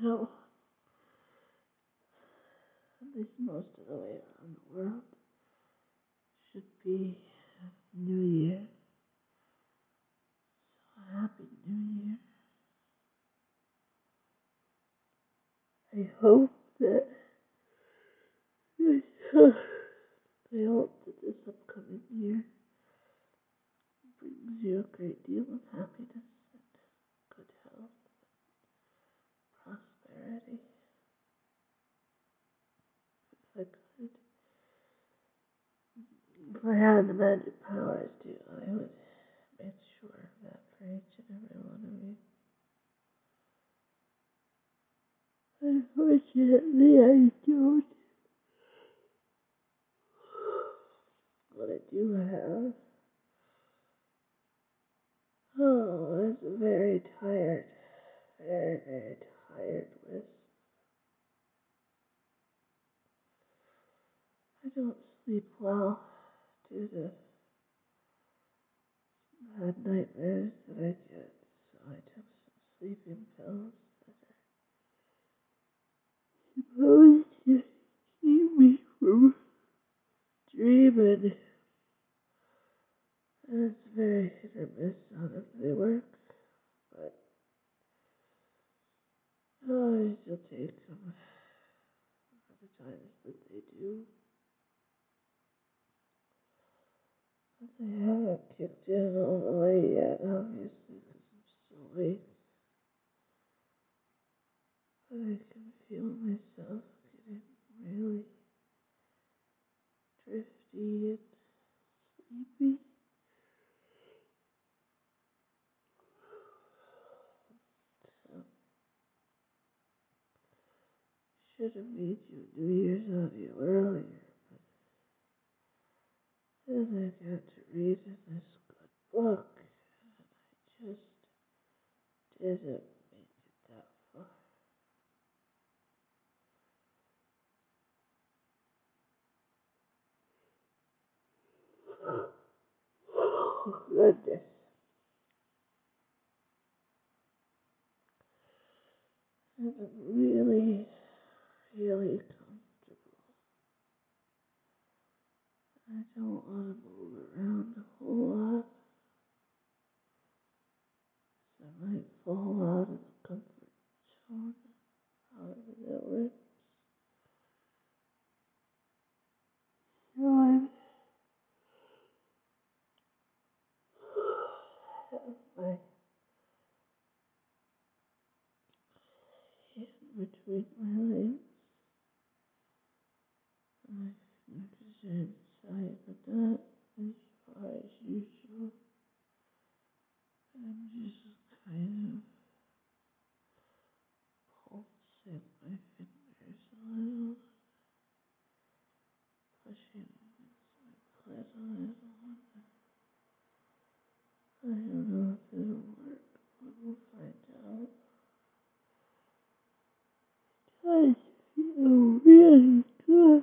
So, at least most of the way around the world should be New Year. So happy New Year. I hope that I hope that this upcoming year brings you a great deal of happiness and good health, prosperity. If I could, if I had the magic powers to, I would make sure of that for each and every one of you. Unfortunately, I don't. What I do have, is a very tired, very, very tired list. I don't sleep well due to bad nightmares that I get, so I took some sleeping pills that are supposed to keep me from dreaming. And it's very hit or miss on if they work, but I still take them for the times that they do. But they haven't kicked in all the way yet, obviously, because I'm still awake. But I can feel myself getting really drifty and sleepy. So, should have made you a New Year's audio earlier, but then I got to read this good book, and I just didn't make it that far. Oh, goodness. And I'm really, really comfortable. I don't want to move around a whole lot. I might fall out of the comfort zone, however that works. So I'm have my hand between my legs. My fingers are inside, but not as far as usual. I'm just kind of pulsing my fingers a little, pushing against my clit a little. I don't know if it'll work, but we'll find out. It does feel really good.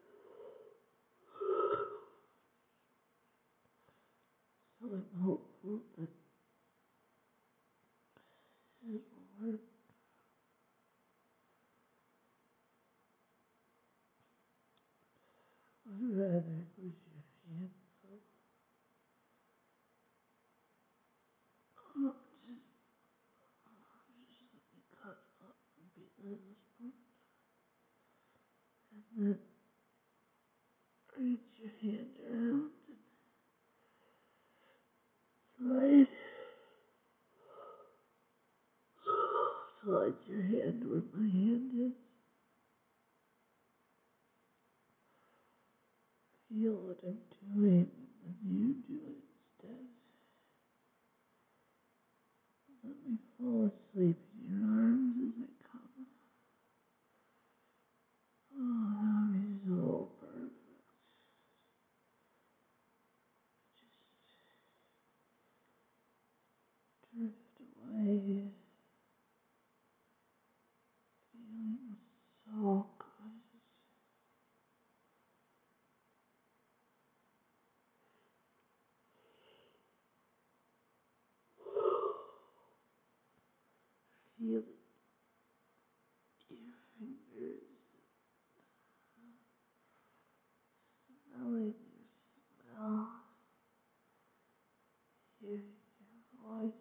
So I'm hopeful that it will work. I'd rather push your hand up. Oh, just let me cut up and be this one. And then reach your hand around and slide your hand where my hand is. Feel what I'm doing, and then you do it instead. Let me fall asleep in your arms as I come. Oh, that would be so perfect. Just drift away, feeling so good. Feel hear your voice.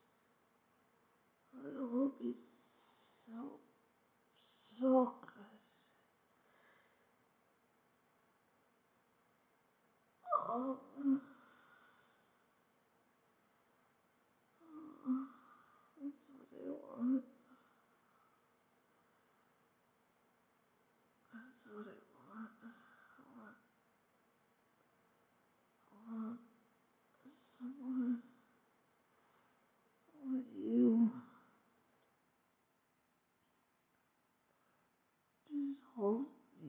It will be so, so good. Oh, that's what I want. That's what I want. I want someone. I want you. Just hold me.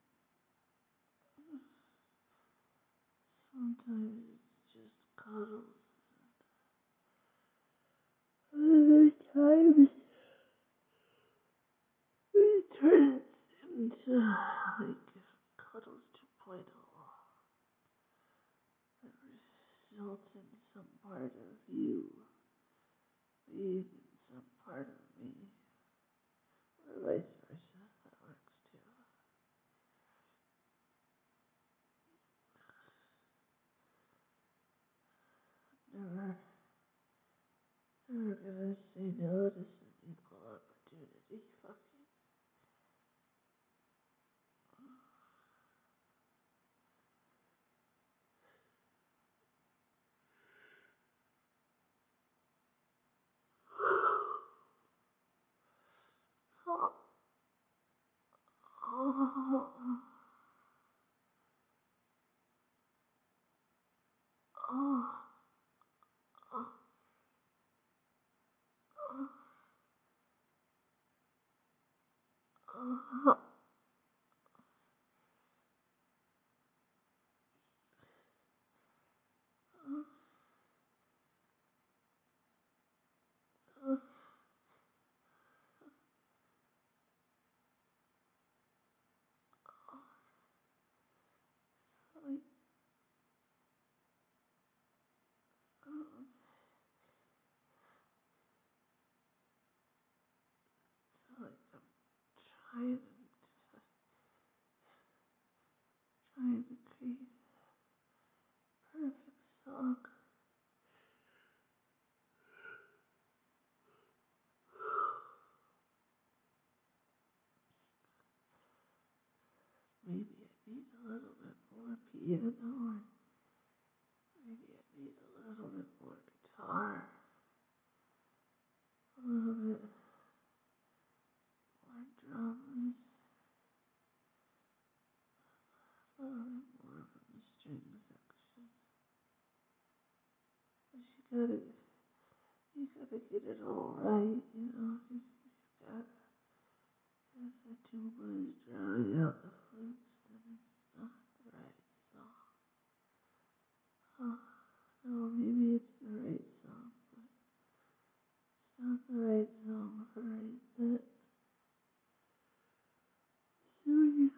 Sometimes it's just cuddles. Other times it turns into like cuddles 2.0 that results in some part of you being in some part of me, or vice versa. That works too. Never, never gonna say no to some equal opportunity fucking. Oh, oh, oh, oh, oh, oh, like, like I'm trying to, trying to create a perfect song. Maybe I need a little bit more piano, or maybe I need a little bit more guitar, a little bit more drums, a little bit more from the string section. But you gotta get it all right, you know. You gotta, if the tuba is drowning out the flutes, then it's not the right song. Oh, no, maybe it's the right song, but it's not the right song for right then. So you,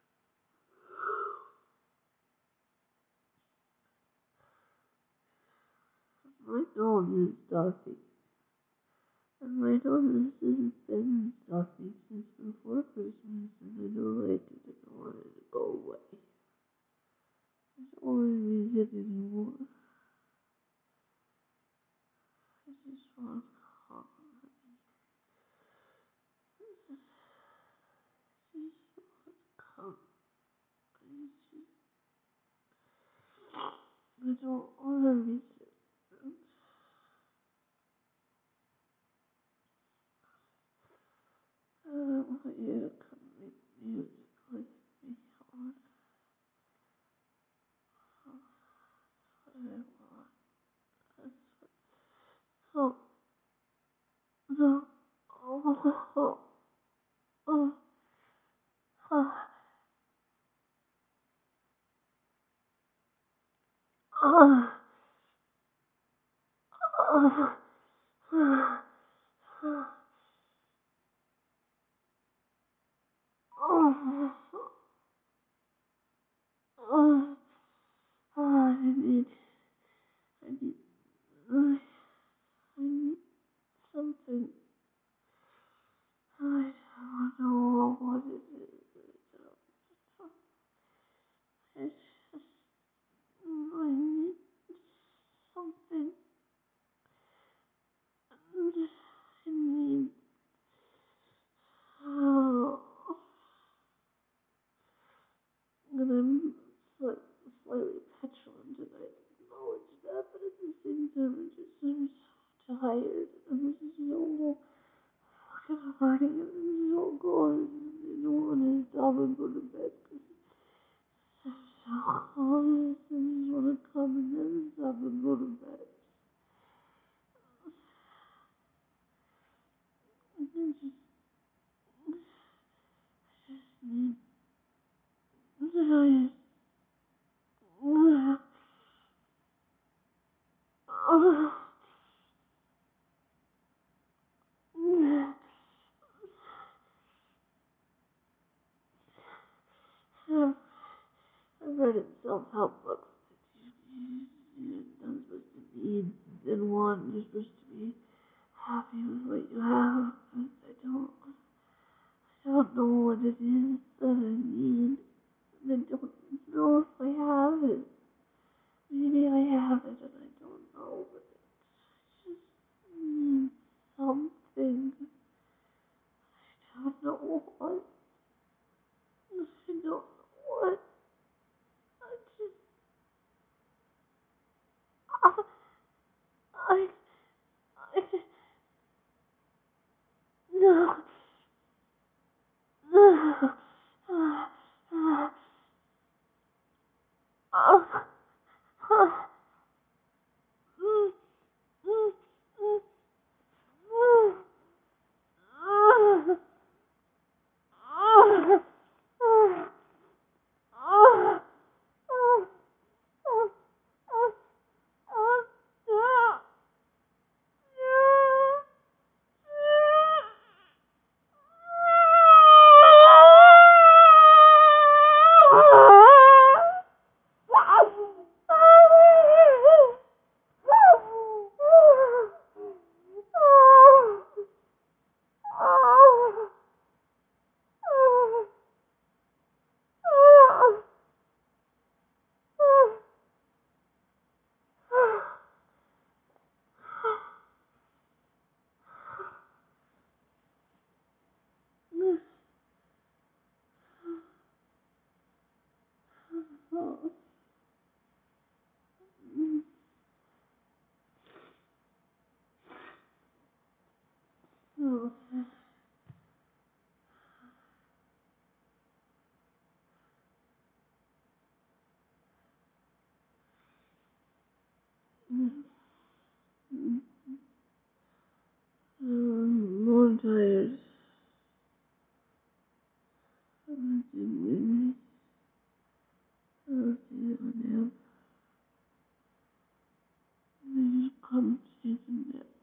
my nose is stuffy. And my nose has been stuffy since before Christmas, and I know I didn't want it to go away. I don't want to use it anymore. I just want calm. Just calm. I don't want to be sick. I don't want you to come make music with me. I want what I want. That's what. No, no. Oh, oh, oh, oh, oh, oh, oh, oh, oh, I need, I need something. I don't know what it is. It's just, I need something. I need. Oh. And I'm slightly petulant, and I acknowledge that, but at the same time, I'm so tired. I'm just so fucking hurting, and I'm so cold. I don't want to stop and go to bed because I'm so cold. I just want to come and then stop and go to bed. I I've read in self-help books that you're not supposed to need and want. You're supposed to be happy with what you have. I don't know what it is that I need. I don't know if I have it. Maybe I have it and I don't know, but I just need something. I don't know what. I don't know what. I just, I, I, I just, no, no, uh, uh, mm, mm, mm, mm, I'm more tired. I'm sleepy. I'll see you nap. I just come to take a nap.